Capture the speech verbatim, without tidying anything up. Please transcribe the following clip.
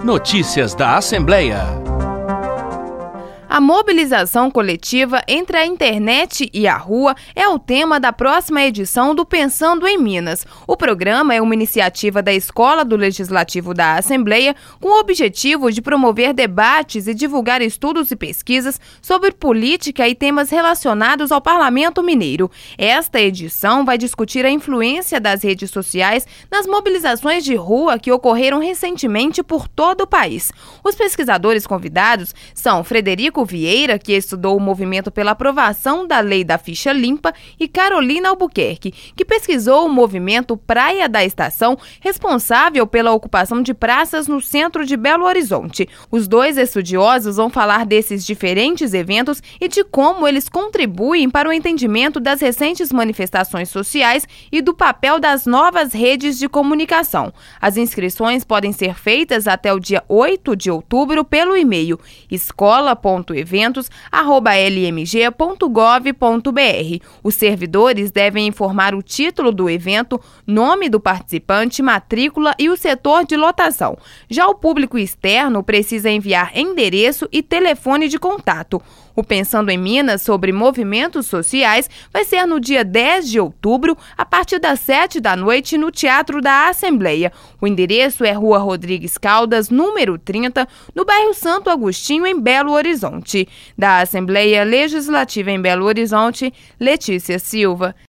Notícias da Assembleia. A mobilização coletiva entre a internet e a rua é o tema da próxima edição do Pensando em Minas. O programa é uma iniciativa da Escola do Legislativo da Assembleia com o objetivo de promover debates e divulgar estudos e pesquisas sobre política e temas relacionados ao Parlamento Mineiro. Esta edição vai discutir a influência das redes sociais nas mobilizações de rua que ocorreram recentemente por todo o país. Os pesquisadores convidados são Frederico Vieira, que estudou o movimento pela aprovação da Lei da Ficha Limpa, e Carolina Albuquerque, que pesquisou o movimento Praia da Estação, responsável pela ocupação de praças no centro de Belo Horizonte. Os dois estudiosos vão falar desses diferentes eventos e de como eles contribuem para o entendimento das recentes manifestações sociais e do papel das novas redes de comunicação. As inscrições podem ser feitas até o dia oito de outubro pelo e-mail escola ponto eventos arroba l m g ponto gov ponto b r. Os servidores devem informar o título do evento, nome do participante, matrícula e o setor de lotação. Já o público externo precisa enviar endereço e telefone de contato. O Pensando em Minas sobre movimentos sociais vai ser no dia dez de outubro, a partir das sete da noite, no Teatro da Assembleia. O endereço é Rua Rodrigues Caldas, número trinta, no bairro Santo Agostinho, em Belo Horizonte. Da Assembleia Legislativa em Belo Horizonte, Letícia Silva.